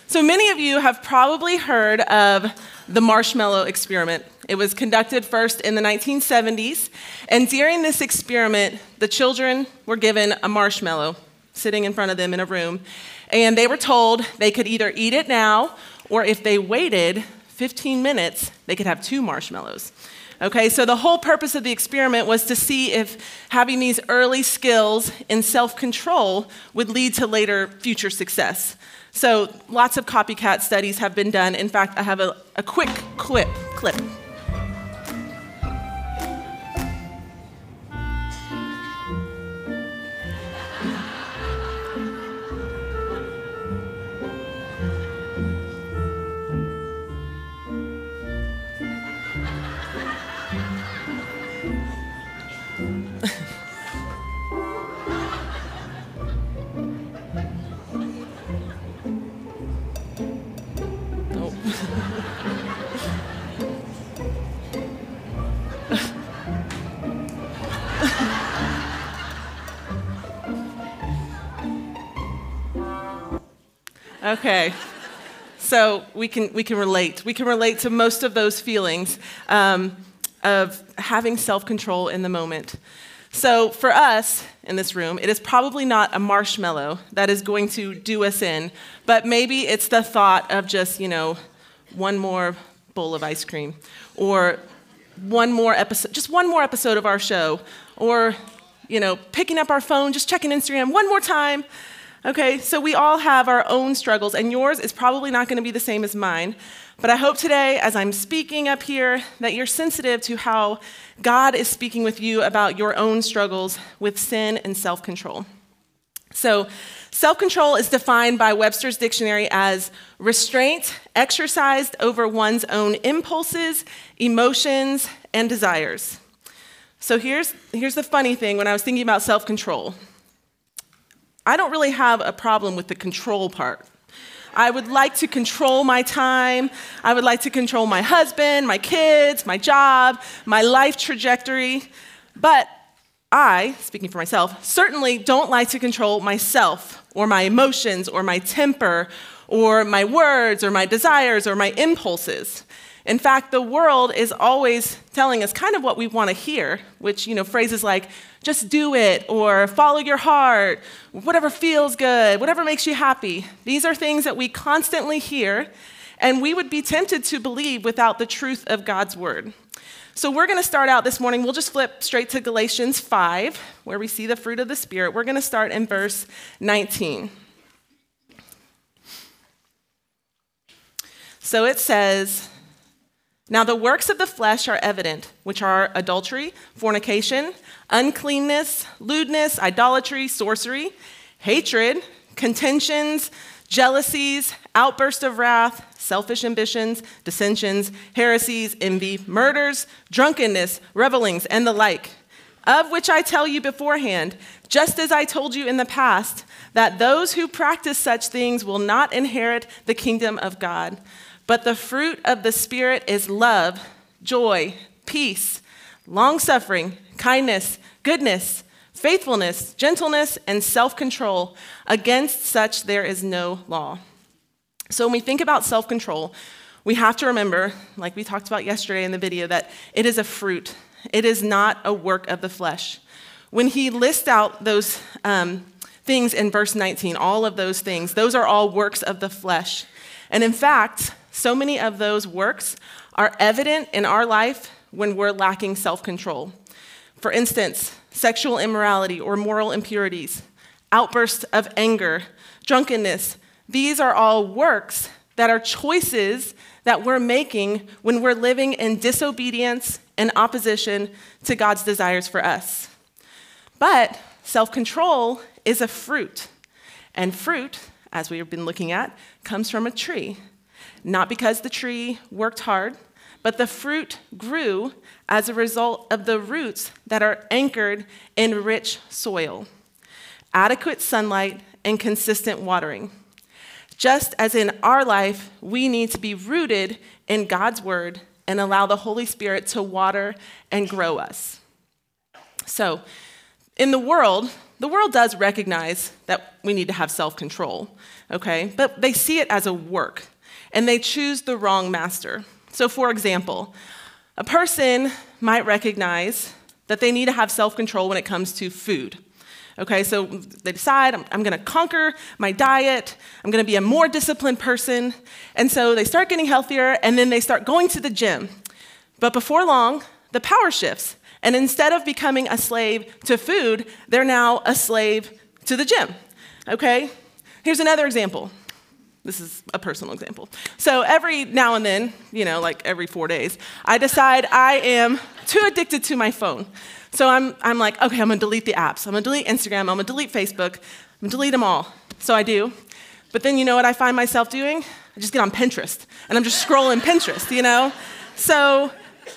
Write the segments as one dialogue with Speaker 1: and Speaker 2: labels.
Speaker 1: So many of you have probably heard of the marshmallow experiment. It was conducted first in the 1970s, and during this experiment, the children were given a marshmallow sitting in front of them in a room, and they were told they could either eat it now, or if they waited 15 minutes, they could have 2 marshmallows. Okay, so the whole purpose of the experiment was to see if having these early skills in self-control would lead to later future success. So lots of copycat studies have been done. In fact, I have a quick clip. Okay, so we can relate. We can relate to most of those feelings of having self-control in the moment. So for us in this room, it is probably not a marshmallow that is going to do us in, but maybe it's the thought of just, one more bowl of ice cream, or one more episode of our show, or, picking up our phone, just checking Instagram one more time. Okay, so we all have our own struggles, and yours is probably not going to be the same as mine. But I hope today, as I'm speaking up here, that you're sensitive to how God is speaking with you about your own struggles with sin and self-control. So, self-control is defined by Webster's Dictionary as restraint exercised over one's own impulses, emotions, and desires. So here's the funny thing when I was thinking about self-control. I don't really have a problem with the control part. I would like to control my time. I would like to control my husband, my kids, my job, my life trajectory. But I, speaking for myself, certainly don't like to control myself or my emotions or my temper or my words or my desires or my impulses. In fact, the world is always telling us kind of what we want to hear, which, phrases like, just do it, or follow your heart, whatever feels good, whatever makes you happy. These are things that we constantly hear, and we would be tempted to believe without the truth of God's word. So we're going to start out this morning. We'll just flip straight to Galatians 5, where we see the fruit of the Spirit. We're going to start in verse 19. So it says, "Now the works of the flesh are evident, which are adultery, fornication, uncleanness, lewdness, idolatry, sorcery, hatred, contentions, jealousies, outbursts of wrath, selfish ambitions, dissensions, heresies, envy, murders, drunkenness, revelings, and the like, of which I tell you beforehand, just as I told you in the past, that those who practice such things will not inherit the kingdom of God. But the fruit of the Spirit is love, joy, peace, long-suffering, kindness, goodness, faithfulness, gentleness, and self-control. Against such there is no law." So when we think about self-control, we have to remember, like we talked about yesterday in the video, that it is a fruit. It is not a work of the flesh. When he lists out those things in verse 19, all of those things, those are all works of the flesh. And in fact, so many of those works are evident in our life when we're lacking self-control. For instance, sexual immorality or moral impurities, outbursts of anger, drunkenness. These are all works that are choices that we're making when we're living in disobedience and opposition to God's desires for us. But self-control is a fruit. And fruit, as we have been looking at, comes from a tree. Not because the tree worked hard, but the fruit grew as a result of the roots that are anchored in rich soil, adequate sunlight, and consistent watering. Just as in our life, we need to be rooted in God's word and allow the Holy Spirit to water and grow us. So In the world does recognize that we need to have self-control, okay? But they see it as a work, and they choose the wrong master. So for example, a person might recognize that they need to have self-control when it comes to food. Okay, so they decide, I'm gonna conquer my diet, I'm gonna be a more disciplined person, and so they start getting healthier, and then they start going to the gym. But before long, the power shifts, and instead of becoming a slave to food, they're now a slave to the gym, okay? Here's another example. This is a personal example. So every now and then, like every 4 days, I decide I am too addicted to my phone. So I'm like, okay, I'm gonna delete the apps. I'm gonna delete Instagram, I'm gonna delete Facebook, I'm gonna delete them all. So I do. But then you know what I find myself doing? I just get on Pinterest, and I'm just scrolling Pinterest, So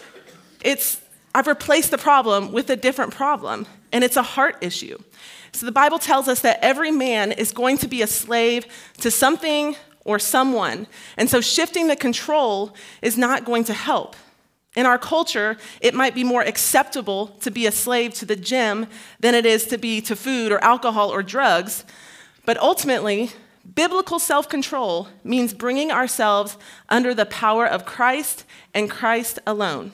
Speaker 1: I've replaced the problem with a different problem, and it's a heart issue. So the Bible tells us that every man is going to be a slave to something or someone, and so shifting the control is not going to help. In our culture, it might be more acceptable to be a slave to the gym than it is to be to food or alcohol or drugs, but ultimately, biblical self-control means bringing ourselves under the power of Christ and Christ alone.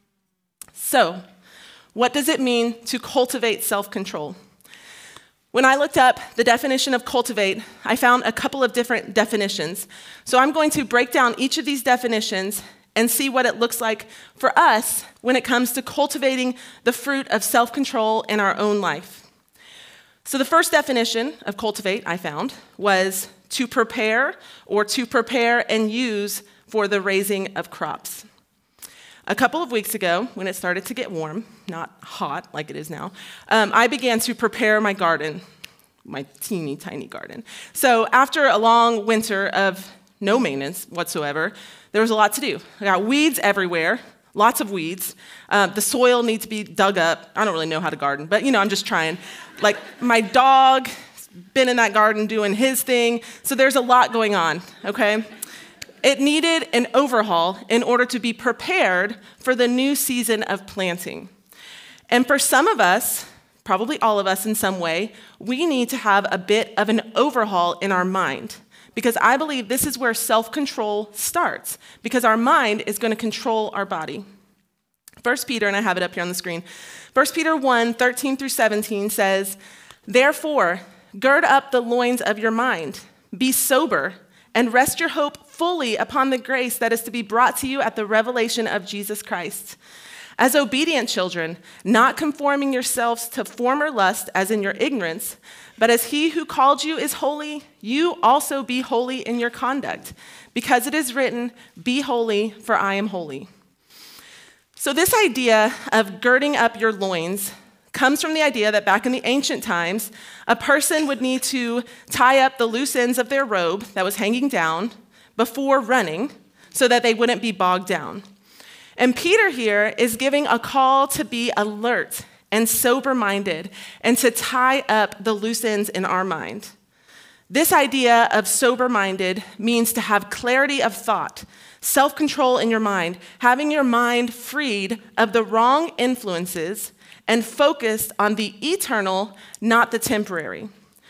Speaker 1: So, what does it mean to cultivate self-control? When I looked up the definition of cultivate, I found a couple of different definitions. So I'm going to break down each of these definitions and see what it looks like for us when it comes to cultivating the fruit of self-control in our own life. So the first definition of cultivate I found was to prepare or to prepare and use for the raising of crops. A couple of weeks ago, when it started to get warm, not hot like it is now, I began to prepare my garden, my teeny tiny garden. So after a long winter of no maintenance whatsoever, there was a lot to do. I got weeds everywhere, lots of weeds. The soil needs to be dug up. I don't really know how to garden, but I'm just trying. Like my dog been in that garden doing his thing, so there's a lot going on, okay? It needed an overhaul in order to be prepared for the new season of planting. And for some of us, probably all of us in some way, we need to have a bit of an overhaul in our mind, because I believe this is where self-control starts, because our mind is going to control our body. 1 Peter, and I have it up here on the screen, 1 Peter 1, 13 through 17 says, "Therefore, gird up the loins of your mind, be sober, and rest your hope fully upon the grace that is to be brought to you at the revelation of Jesus Christ. As obedient children, not conforming yourselves to former lust as in your ignorance, but as he who called you is holy, you also be holy in your conduct, because it is written, 'Be holy, for I am holy.'" So this idea of girding up your loins comes from the idea that back in the ancient times, a person would need to tie up the loose ends of their robe that was hanging down before running so that they wouldn't be bogged down. And Peter here is giving a call to be alert and sober-minded and to tie up the loose ends in our mind. This idea of sober-minded means to have clarity of thought, self-control in your mind, having your mind freed of the wrong influences and focused on the eternal, not the temporary.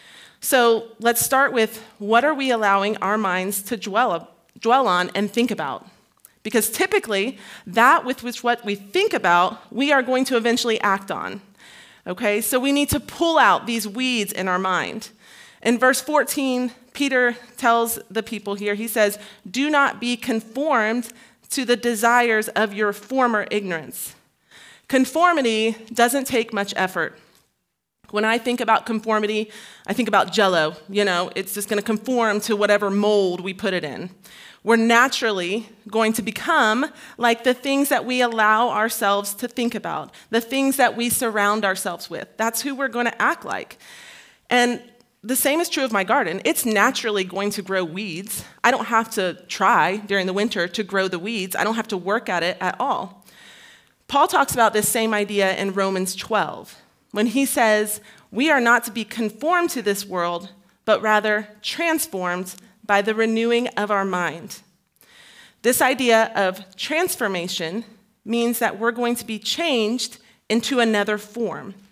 Speaker 1: So let's start with, what are we allowing our minds to dwell on and think about? Because typically, that with which what we think about, we are going to eventually act on. Okay, so we need to pull out these weeds in our mind. In verse 14, Peter tells the people here, he says, "Do not be conformed to the desires of your former ignorance." Conformity doesn't take much effort. When I think about conformity, I think about Jell-O. It's just going to conform to whatever mold we put it in. We're naturally going to become like the things that we allow ourselves to think about, the things that we surround ourselves with. That's who we're going to act like. And the same is true of my garden. It's naturally going to grow weeds. I don't have to try during the winter to grow the weeds. I don't have to work at it at all. Paul talks about this same idea in Romans 12, when he says, "We are not to be conformed to this world, but rather transformed by the renewing of our mind." This idea of transformation means that we're going to be changed into another form.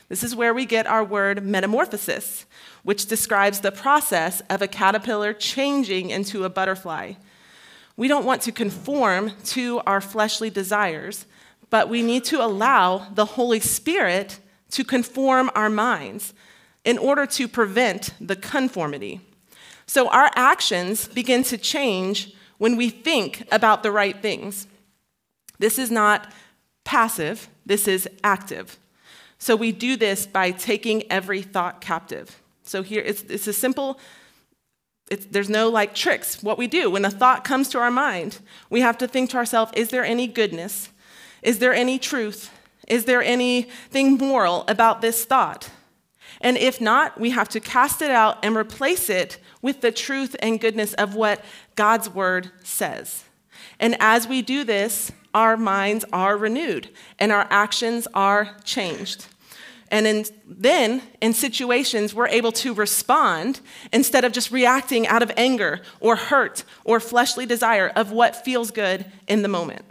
Speaker 1: This is where we get our word metamorphosis, which describes the process of a caterpillar changing into a butterfly. We don't want to conform to our fleshly desires, but we need to allow the Holy Spirit to conform our minds in order to prevent the conformity. So our actions begin to change when we think about the right things. This is not passive, this is active. So we do this by taking every thought captive. So here, it's a simple, there's no like tricks. What we do, when a thought comes to our mind, we have to think to ourselves, is there any goodness? Is there any truth? Is there anything moral about this thought? And if not, we have to cast it out and replace it with the truth and goodness of what God's word says. And as we do this, our minds are renewed and our actions are changed. And then in situations, we're able to respond instead of just reacting out of anger or hurt or fleshly desire of what feels good in the moment.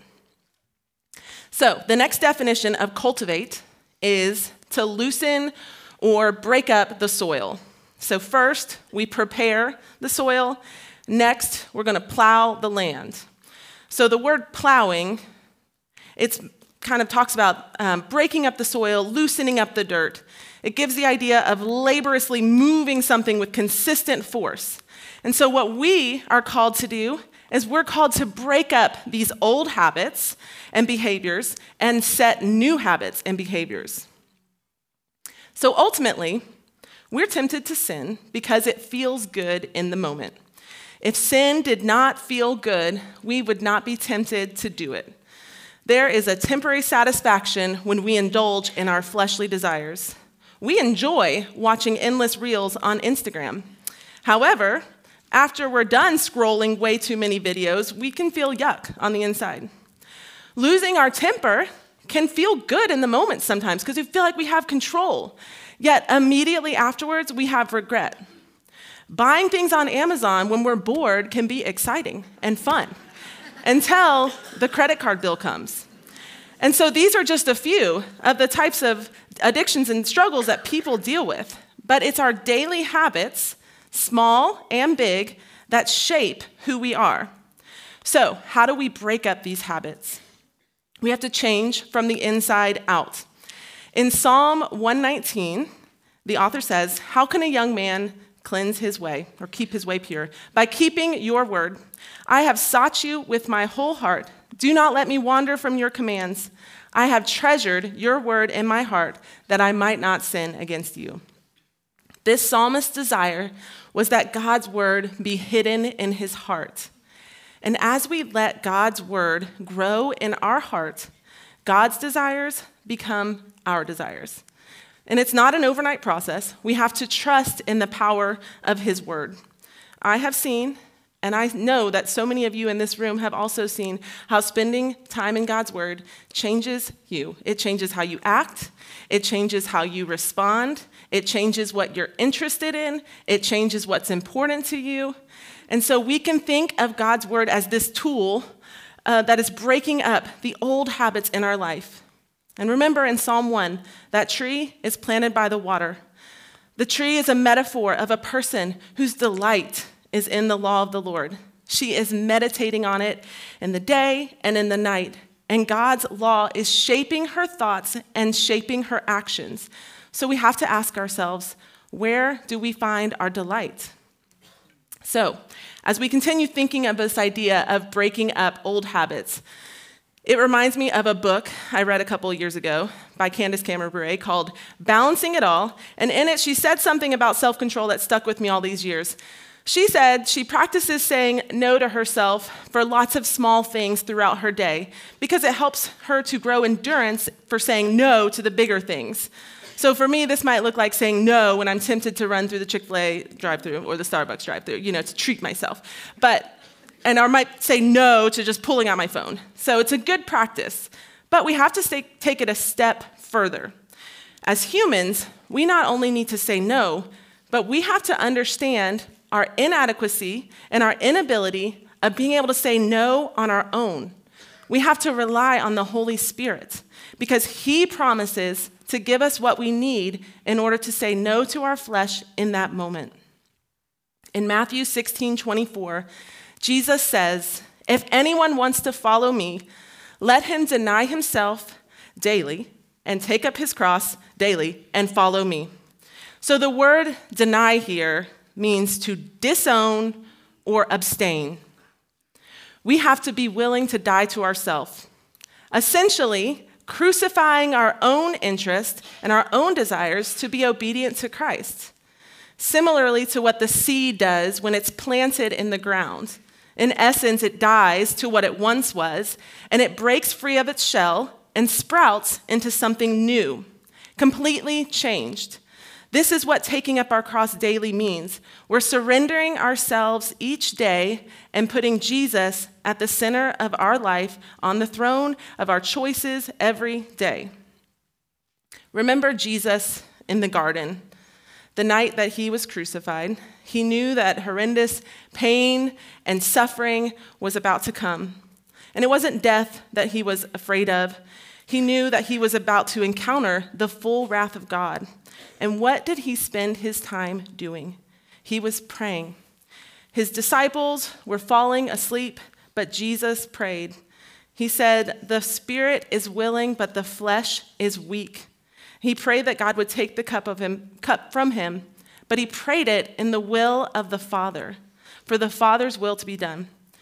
Speaker 1: So the next definition of cultivate is to loosen or break up the soil. So first, we prepare the soil. Next, we're going to plow the land. So the word plowing, it kind of talks about breaking up the soil, loosening up the dirt. It gives the idea of laboriously moving something with consistent force. And so what we are called to do is we're called to break up these old habits and behaviors and set new habits and behaviors. So ultimately, we're tempted to sin because it feels good in the moment. If sin did not feel good, we would not be tempted to do it. There is a temporary satisfaction when we indulge in our fleshly desires. We enjoy watching endless reels on Instagram. However, after we're done scrolling way too many videos, we can feel yuck on the inside. Losing our temper can feel good in the moment sometimes because we feel like we have control. Yet immediately afterwards, we have regret. Buying things on Amazon when we're bored can be exciting and fun until the credit card bill comes. And so these are just a few of the types of addictions and struggles that people deal with. But it's our daily habits, small and big, that shape who we are. So how do we break up these habits? We have to change from the inside out. In Psalm 119, the author says, "How can a young man cleanse his way or keep his way pure? By keeping your word. I have sought you with my whole heart. Do not let me wander from your commands. I have treasured your word in my heart that I might not sin against you." This psalmist's desire was that God's word be hidden in his heart. And as we let God's word grow in our heart, God's desires become our desires. And it's not an overnight process. We have to trust in the power of his word. I have seen, and I know that so many of you in this room have also seen, how spending time in God's word changes you. It changes how you act. It changes how you respond. It changes what you're interested in. It changes what's important to you. And so we can think of God's word as this tool that is breaking up the old habits in our life. And remember in Psalm 1, that tree is planted by the water. The tree is a metaphor of a person whose delight is in the law of the Lord. She is meditating on it in the day and in the night. And God's law is shaping her thoughts and shaping her actions. So we have to ask ourselves, where do we find our delight? So, as we continue thinking of this idea of breaking up old habits, it reminds me of a book I read a couple of years ago by Candace Cameron Bure called Balancing It All. And in it, she said something about self-control that stuck with me all these years. She said she practices saying no to herself for lots of small things throughout her day because it helps her to grow endurance for saying no to the bigger things. So for me, this might look like saying no when I'm tempted to run through the Chick-fil-A drive-thru or the Starbucks drive-thru, to treat myself. And I might say no to just pulling out my phone. So it's a good practice. But we have to take it a step further. As humans, we not only need to say no, but we have to understand our inadequacy and our inability of being able to say no on our own. We have to rely on the Holy Spirit because he promises to give us what we need in order to say no to our flesh in that moment. In Matthew 16:24, Jesus says, "If anyone wants to follow me, let him deny himself daily and take up his cross daily and follow me." So the word deny here means to disown or abstain. We have to be willing to die to ourselves, essentially crucifying our own interest and our own desires to be obedient to Christ. Similarly to what the seed does when it's planted in the ground. In essence, it dies to what it once was, and it breaks free of its shell and sprouts into something new, completely changed. This is what taking up our cross daily means. We're surrendering ourselves each day and putting Jesus at the center of our life, on the throne of our choices every day. Remember Jesus in the garden. The night that he was crucified, he knew that horrendous pain and suffering was about to come. And it wasn't death that he was afraid of. He knew that he was about to encounter the full wrath of God. And what did he spend his time doing? He was praying. His disciples were falling asleep, but Jesus prayed. He said, "The spirit is willing, but the flesh is weak." He prayed that God would take the cup from him, but he prayed it in the will of the Father, for the Father's will to be done.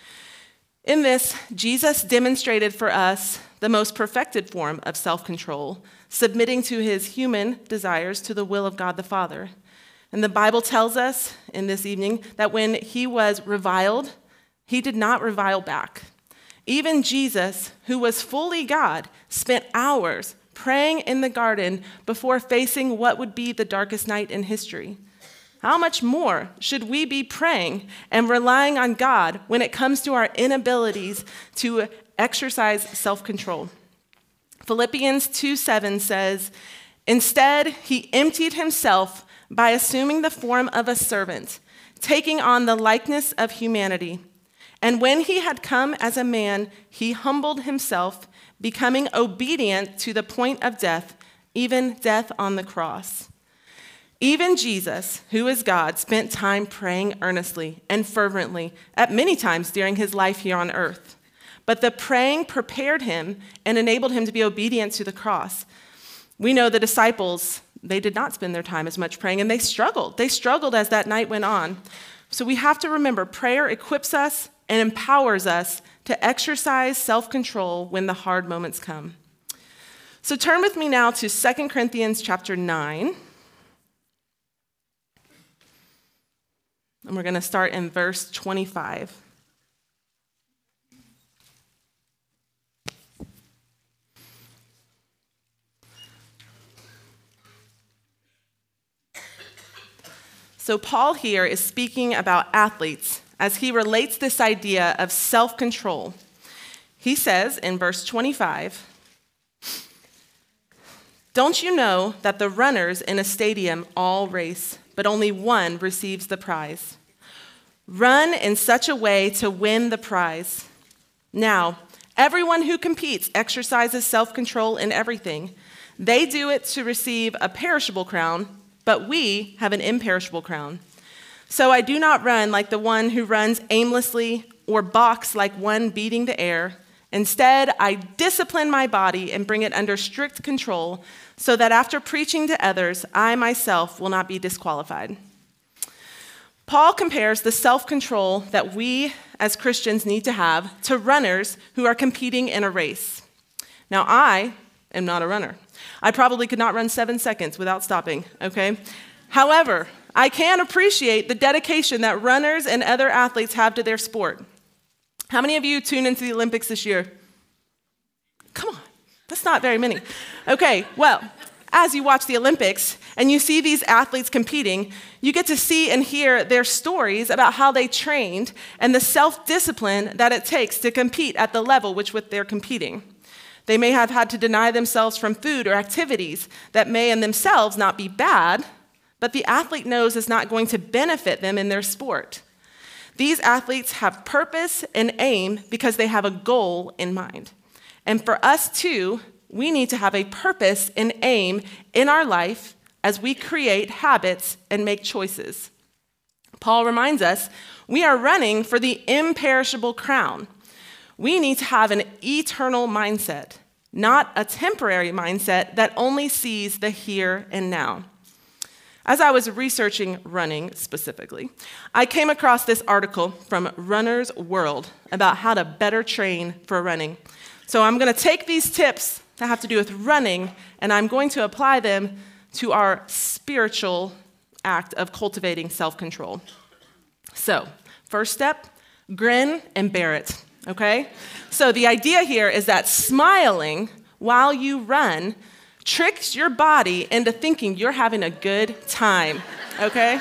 Speaker 1: In this, Jesus demonstrated for us the most perfected form of self-control, submitting to his human desires to the will of God the Father. And the Bible tells us in this evening that when he was reviled, he did not revile back. Even Jesus, who was fully God, spent hours praying in the garden before facing what would be the darkest night in history. How much more should we be praying and relying on God when it comes to our inabilities to exercise self-control? Philippians 2:7 says, "Instead, he emptied himself by assuming the form of a servant, taking on the likeness of humanity. And when he had come as a man, he humbled himself, becoming obedient to the point of death, even death on the cross." Even Jesus, who is God, spent time praying earnestly and fervently at many times during his life here on earth. But the praying prepared him and enabled him to be obedient to the cross. We know the disciples, they did not spend their time as much praying, and they struggled. They struggled as that night went on. So we have to remember, prayer equips us and empowers us to exercise self-control when the hard moments come. So turn with me now to 2 Corinthians chapter 9. And we're going to start in verse 25. So Paul here is speaking about athletes as he relates this idea of self-control. He says in verse 25, "Don't you know that the runners in a stadium all race, but only one receives the prize? Run in such a way to win the prize. Now, everyone who competes exercises self-control in everything. They do it to receive a perishable crown, but we have an imperishable crown. So I do not run like the one who runs aimlessly or box like one beating the air. Instead, I discipline my body and bring it under strict control so that after preaching to others, I myself will not be disqualified." Paul compares the self-control that we as Christians need to have to runners who are competing in a race. Now, I am not a runner. I probably could not run 7 seconds without stopping, okay? However, I can appreciate the dedication that runners and other athletes have to their sport. How many of you tuned into the Olympics this year? Come on, that's not very many. Okay, well, as you watch the Olympics and you see these athletes competing, you get to see and hear their stories about how they trained and the self-discipline that it takes to compete at the level which they're competing. They may have had to deny themselves from food or activities that may in themselves not be bad, but the athlete knows is not going to benefit them in their sport. These athletes have purpose and aim because they have a goal in mind. And for us too, we need to have a purpose and aim in our life as we create habits and make choices. Paul reminds us we are running for the imperishable crown. We need to have an eternal mindset, not a temporary mindset that only sees the here and now. As I was researching running specifically, I came across this article from Runner's World about how to better train for running. So I'm going to take these tips that have to do with running, and I'm going to apply them to our spiritual act of cultivating self-control. So, first step, grin and bear it, okay? So the idea here is that smiling while you run tricks your body into thinking you're having a good time, okay?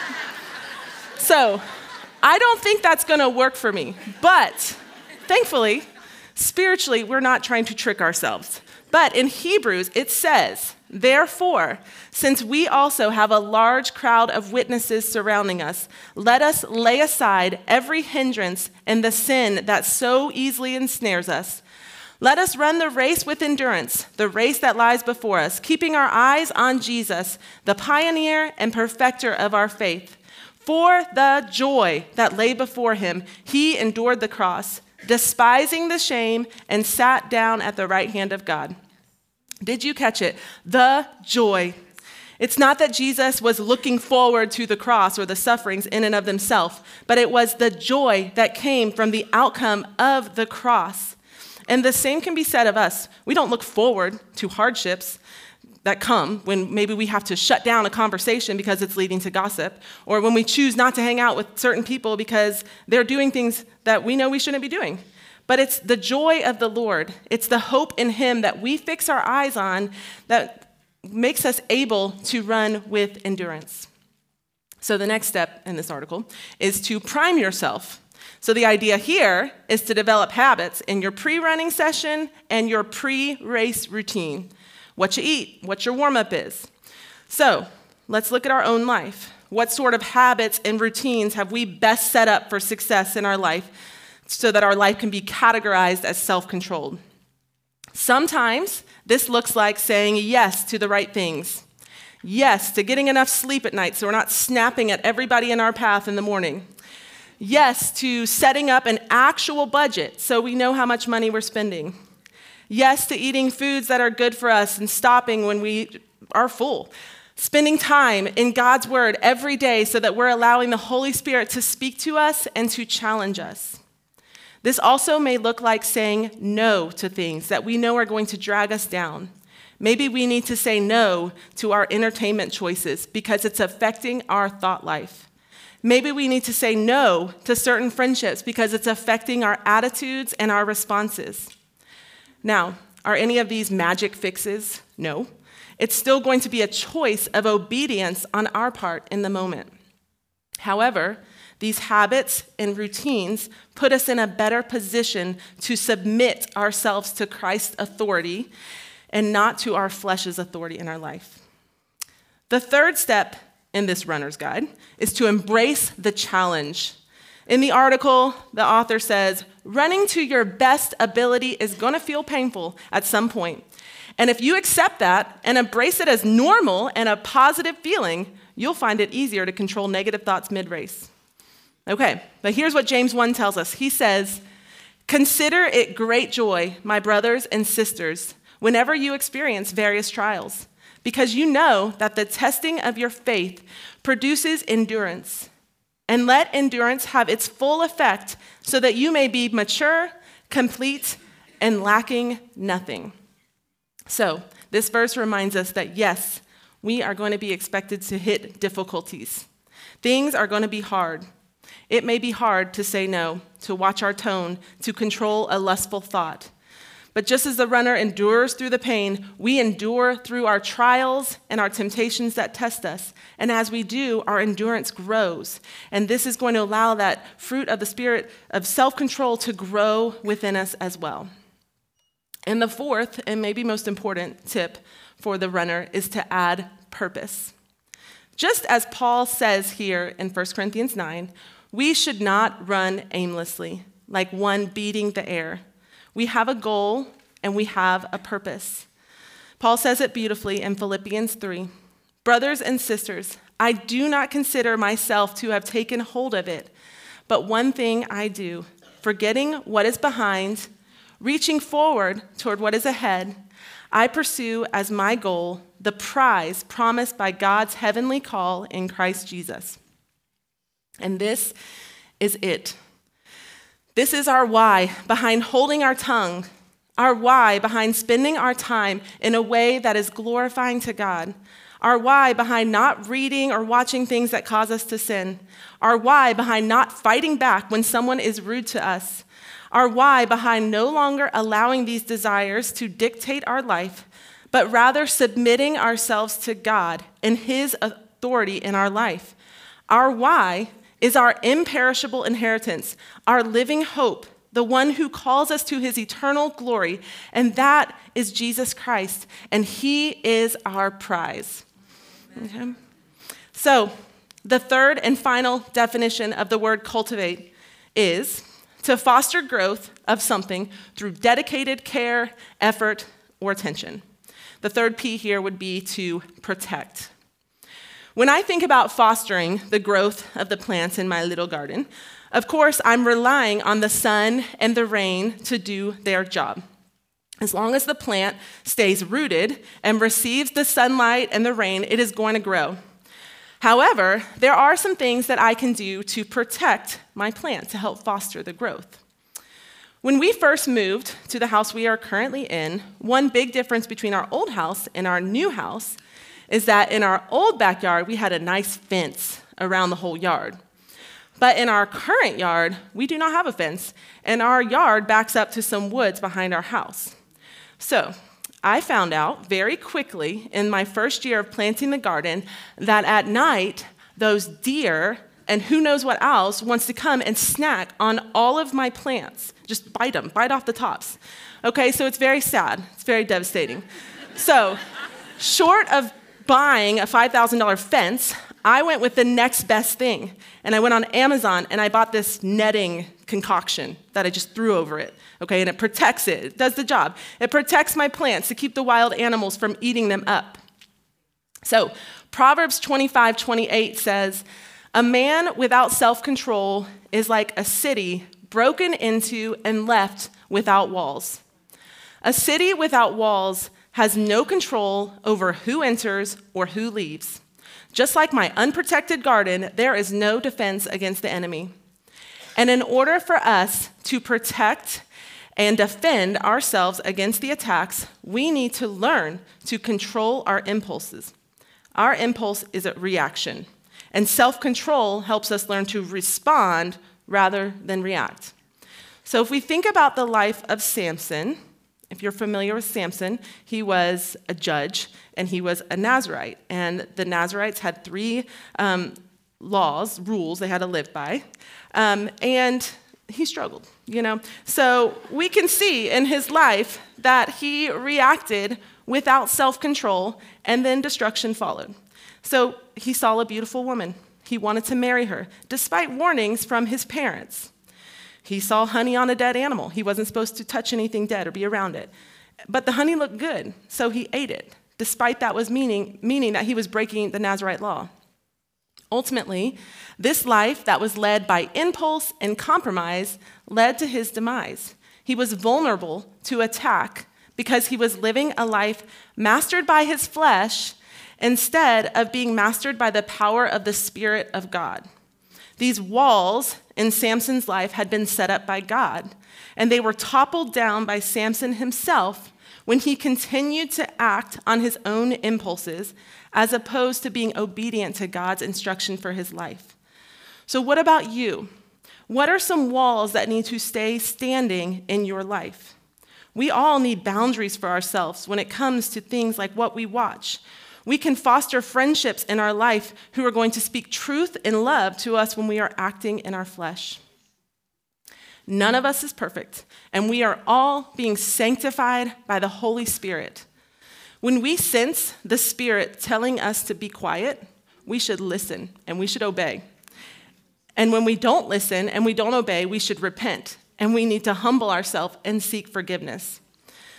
Speaker 1: So I don't think that's gonna work for me, but thankfully, spiritually, we're not trying to trick ourselves. But in Hebrews, it says, therefore, since we also have a large crowd of witnesses surrounding us, let us lay aside every hindrance and the sin that so easily ensnares us. Let us run the race with endurance, the race that lies before us, keeping our eyes on Jesus, the pioneer and perfecter of our faith. For the joy that lay before him, he endured the cross, despising the shame, and sat down at the right hand of God. Did you catch it? The joy. It's not that Jesus was looking forward to the cross or the sufferings in and of themselves, but it was the joy that came from the outcome of the cross. And the same can be said of us. We don't look forward to hardships that come when maybe we have to shut down a conversation because it's leading to gossip, or when we choose not to hang out with certain people because they're doing things that we know we shouldn't be doing. But it's the joy of the Lord. It's the hope in him that we fix our eyes on that makes us able to run with endurance. So the next step in this article is to prime yourself. So the idea here is to develop habits in your pre-running session and your pre-race routine. What you eat, what your warm-up is. So let's look at our own life. What sort of habits and routines have we best set up for success in our life so that our life can be categorized as self-controlled? Sometimes this looks like saying yes to the right things. Yes to getting enough sleep at night so we're not snapping at everybody in our path in the morning. Yes to setting up an actual budget so we know how much money we're spending. Yes to eating foods that are good for us and stopping when we are full. Spending time in God's word every day so that we're allowing the Holy Spirit to speak to us and to challenge us. This also may look like saying no to things that we know are going to drag us down. Maybe we need to say no to our entertainment choices because it's affecting our thought life. Maybe we need to say no to certain friendships because it's affecting our attitudes and our responses. Now, are any of these magic fixes? No. It's still going to be a choice of obedience on our part in the moment. However, these habits and routines put us in a better position to submit ourselves to Christ's authority and not to our flesh's authority in our life. The third step in this runner's guide is to embrace the challenge. In the article, the author says, running to your best ability is going to feel painful at some point. And if you accept that and embrace it as normal and a positive feeling, you'll find it easier to control negative thoughts mid-race. Okay, but here's what James 1 tells us. He says, consider it great joy, my brothers and sisters, whenever you experience various trials, because you know that the testing of your faith produces endurance. And let endurance have its full effect so that you may be mature, complete, and lacking nothing. So this verse reminds us that yes, we are going to be expected to hit difficulties. Things are going to be hard. It may be hard to say no, to watch our tone, to control a lustful thought. But just as the runner endures through the pain, we endure through our trials and our temptations that test us. And as we do, our endurance grows. And this is going to allow that fruit of the Spirit of self-control to grow within us as well. And the fourth, and maybe most important tip for the runner is to add purpose. Just as Paul says here in 1 Corinthians 9, we should not run aimlessly, like one beating the air. We have a goal and we have a purpose. Paul says it beautifully in Philippians 3. Brothers and sisters, I do not consider myself to have taken hold of it, but one thing I do, forgetting what is behind, reaching forward toward what is ahead, I pursue as my goal the prize promised by God's heavenly call in Christ Jesus. And this is it. This is our why behind holding our tongue, our why behind spending our time in a way that is glorifying to God, our why behind not reading or watching things that cause us to sin, our why behind not fighting back when someone is rude to us, our why behind no longer allowing these desires to dictate our life, but rather submitting ourselves to God and his authority in our life. Our why is our imperishable inheritance, our living hope, the one who calls us to his eternal glory, and that is Jesus Christ, and he is our prize. Okay? So, the third and final definition of the word cultivate is to foster growth of something through dedicated care, effort, or attention. The third P here would be to protect. When I think about fostering the growth of the plants in my little garden, of course, I'm relying on the sun and the rain to do their job. As long as the plant stays rooted and receives the sunlight and the rain, it is going to grow. However, there are some things that I can do to protect my plant to help foster the growth. When we first moved to the house we are currently in, one big difference between our old house and our new house is that in our old backyard, we had a nice fence around the whole yard. But in our current yard, we do not have a fence, and our yard backs up to some woods behind our house. So I found out very quickly in my first year of planting the garden that at night, those deer and who knows what else wants to come and snack on all of my plants. Just bite them, bite off the tops. Okay, so it's very sad. It's very devastating. So short of buying a $5,000 fence, I went with the next best thing. And I went on Amazon and I bought this netting concoction that I just threw over it. Okay, and it protects it. It does the job. It protects my plants to keep the wild animals from eating them up. So Proverbs 25:28 says, "A man without self-control is like a city broken into and left without walls." A city without walls has no control over who enters or who leaves. Just like my unprotected garden, there is no defense against the enemy. And in order for us to protect and defend ourselves against the attacks, we need to learn to control our impulses. Our impulse is a reaction, and self-control helps us learn to respond rather than react. So if we think about the life of Samson, if you're familiar with Samson, he was a judge and he was a Nazirite. And the Nazirites had three rules they had to live by. And he struggled, So we can see in his life that he reacted without self-control and then destruction followed. So he saw a beautiful woman. He wanted to marry her, despite warnings from his parents. He saw honey on a dead animal. He wasn't supposed to touch anything dead or be around it. But the honey looked good, so he ate it, despite that was meaning that he was breaking the Nazirite law. Ultimately, this life that was led by impulse and compromise led to his demise. He was vulnerable to attack because he was living a life mastered by his flesh instead of being mastered by the power of the Spirit of God. These walls in Samson's life had been set up by God, and they were toppled down by Samson himself when he continued to act on his own impulses as opposed to being obedient to God's instruction for his life. So what about you? What are some walls that need to stay standing in your life? We all need boundaries for ourselves when it comes to things like what we watch. We can foster friendships in our life who are going to speak truth and love to us when we are acting in our flesh. None of us is perfect, and we are all being sanctified by the Holy Spirit. When we sense the Spirit telling us to be quiet, we should listen and we should obey. And when we don't listen and we don't obey, we should repent, and we need to humble ourselves and seek forgiveness.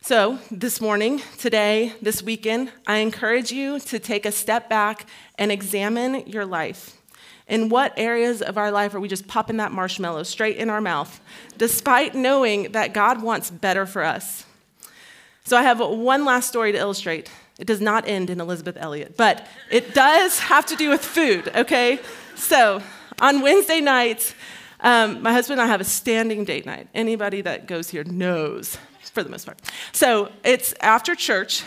Speaker 1: So this morning, today, this weekend, I encourage you to take a step back and examine your life. In what areas of our life are we just popping that marshmallow straight in our mouth, despite knowing that God wants better for us? So I have one last story to illustrate. It does not end in Elizabeth Elliot, but it does have to do with food, okay? So on Wednesday nights, my husband and I have a standing date night. Anybody that goes here knows, for the most part. So it's after church.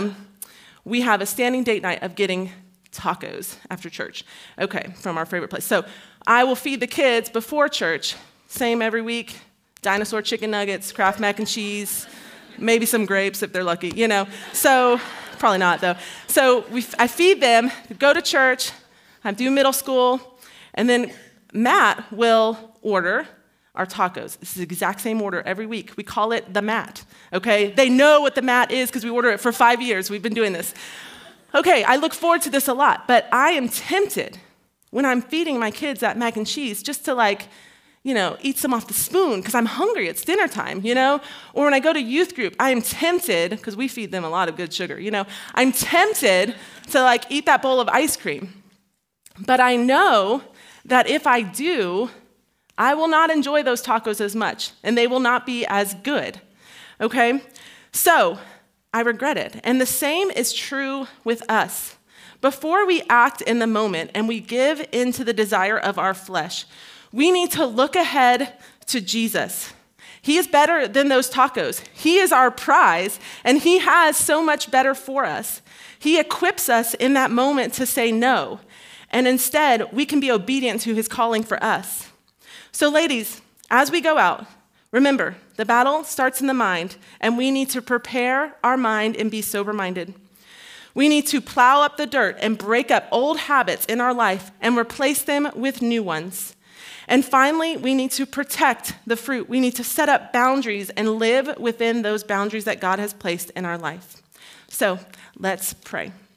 Speaker 1: We have a standing date night of getting tacos after church, okay, from our favorite place. So I will feed the kids before church, same every week, dinosaur chicken nuggets, Kraft mac and cheese, maybe some grapes if they're lucky, So probably not, though. So I feed them, go to church, I do middle school, and then Matt will order our tacos. This is the exact same order every week. We call it the Matt, okay? They know what the Matt is because we order it for 5 years. We've been doing this. Okay, I look forward to this a lot, but I am tempted when I'm feeding my kids that mac and cheese just to eat some off the spoon because I'm hungry. It's dinner time, Or when I go to youth group, I am tempted, because we feed them a lot of good sugar, I'm tempted to eat that bowl of ice cream. But I know that if I do, I will not enjoy those tacos as much, and they will not be as good, okay? So I regret it. And the same is true with us. Before we act in the moment and we give into the desire of our flesh, we need to look ahead to Jesus. He is better than those tacos. He is our prize, and he has so much better for us. He equips us in that moment to say no, and instead, we can be obedient to his calling for us. So ladies, as we go out, remember, the battle starts in the mind, and we need to prepare our mind and be sober-minded. We need to plow up the dirt and break up old habits in our life and replace them with new ones. And finally, we need to protect the fruit. We need to set up boundaries and live within those boundaries that God has placed in our life. So let's pray.